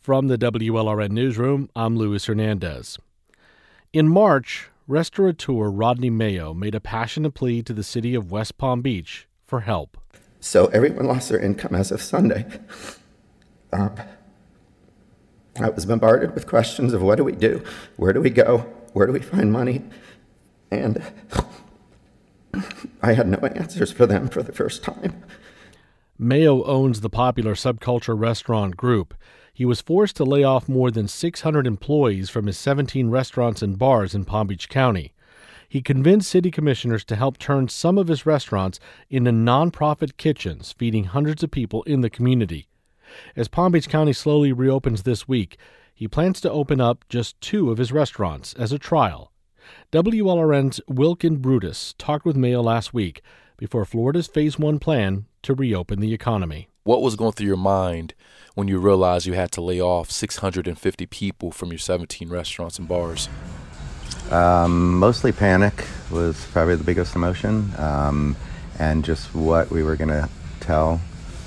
From the WLRN Newsroom, I'm Luis Hernandez. In March, restaurateur Rodney Mayo made a passionate plea to the city of West Palm Beach for help. So everyone lost their income as of Sunday. I was bombarded with questions of what do we do? Where do we go? Where do we find money? And I had no answers for them for the first time. Mayo owns the popular Subculture Restaurant Group. He was forced to lay off more than 600 employees from his 17 restaurants and bars in Palm Beach County. He convinced city commissioners to help turn some of his restaurants into nonprofit kitchens, feeding hundreds of people in the community. As Palm Beach County slowly reopens this week, he plans to open up just 2 of his restaurants as a trial. WLRN's Wilkin Brutus talked with Mayo last week before Florida's Phase 1 plan to reopen the economy. What was going through your mind when you realized you had to lay off 650 people from your 17 restaurants and bars? Mostly panic was probably the biggest emotion, and just what we were going to tell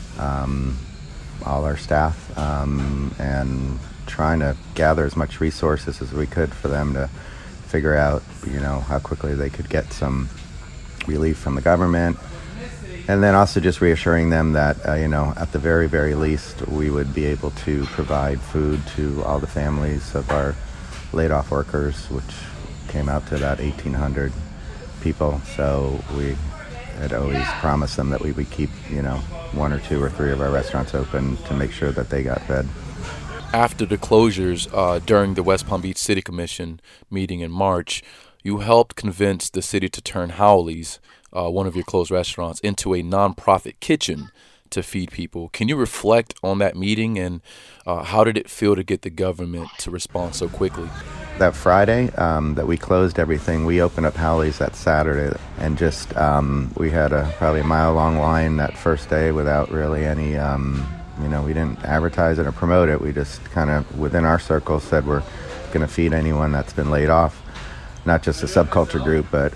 all our staff, and trying to gather as much resources as we could for them to figure out, how quickly they could get some relief from the government. And then also just reassuring them that, at the very, very least, we would be able to provide food to all the families of our laid-off workers, which came out to about 1,800 people. So we had always promised them that we would keep, 1 or 2 or 3 of our restaurants open to make sure that they got fed. After the closures during the West Palm Beach City Commission meeting in March, you helped convince the city to turn Howley's, one of your closed restaurants, into a nonprofit kitchen to feed people. Can you reflect on that meeting, and how did it feel to get the government to respond so quickly? That Friday that we closed everything, we opened up Howley's that Saturday, and just we had probably a mile-long line that first day without really any, we didn't advertise it or promote it. We just kind of, within our circle, said we're going to feed anyone that's been laid off, not just the Subculture Group, but,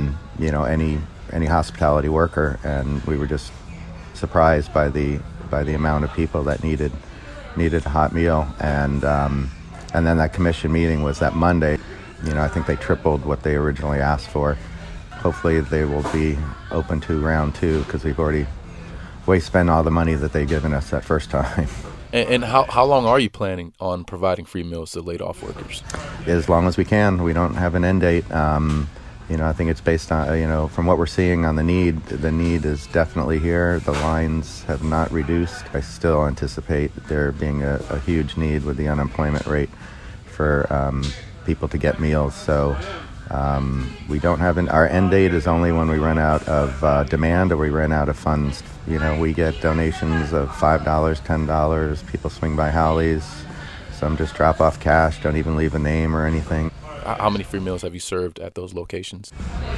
any hospitality worker. And we were just surprised by the amount of people that needed a hot meal. And then that commission meeting was that Monday. I think they tripled what they originally asked for. Hopefully they will be open to round 2, because we've already spent all the money that they've given us that first time. And how long are you planning on providing free meals to laid off workers? As long as we can. We don't have an end date. I think it's based on, from what we're seeing on the need is definitely here. The lines have not reduced. I still anticipate there being a huge need with the unemployment rate for people to get meals. So we don't have our end date is only when we run out of demand or we run out of funds. We get donations of $5, $10. People swing by Howley's. Some just drop off cash, don't even leave a name or anything. How many free meals have you served at those locations?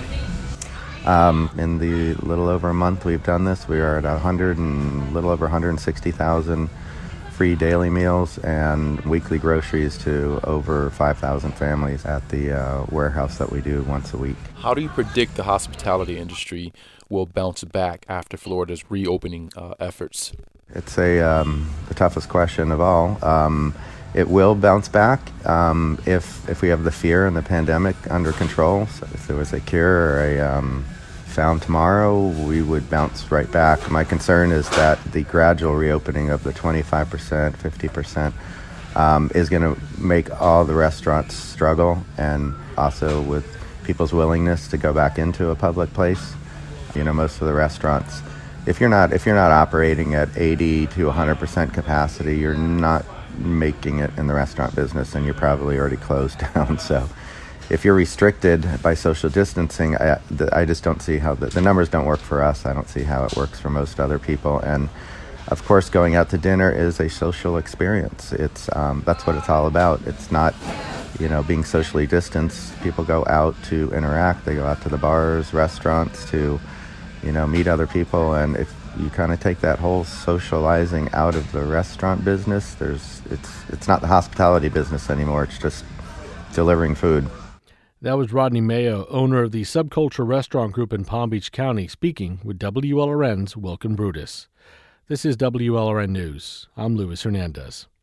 In the little over a month we've done this, we are at little over 160,000 free daily meals and weekly groceries to over 5,000 families at the warehouse that we do once a week. How do you predict the hospitality industry will bounce back after Florida's reopening efforts? It's the toughest question of all. It will bounce back if we have the fear and the pandemic under control. So if there was a cure or a found tomorrow, we would bounce right back. My concern is that the gradual reopening of the 25%, 50% is going to make all the restaurants struggle, and also with people's willingness to go back into a public place. Most of the restaurants, if you're not operating at 80 to 100% capacity, you're not making it in the restaurant business, and you're probably already closed down. So if you're restricted by social distancing, I just don't see how the numbers don't work for us. I don't see how it works for most other people. And of course, going out to dinner is a social experience. It's that's what it's all about. It's not being socially distanced. People go out to interact. They go out to the bars, restaurants to meet other people. And if you kind of take that whole socializing out of the restaurant business, it's not the hospitality business anymore. It's just delivering food. That was Rodney Mayo, owner of the Subculture Restaurant Group in Palm Beach County, speaking with WLRN's Wilkin Brutus. This is WLRN News. I'm Luis Hernandez.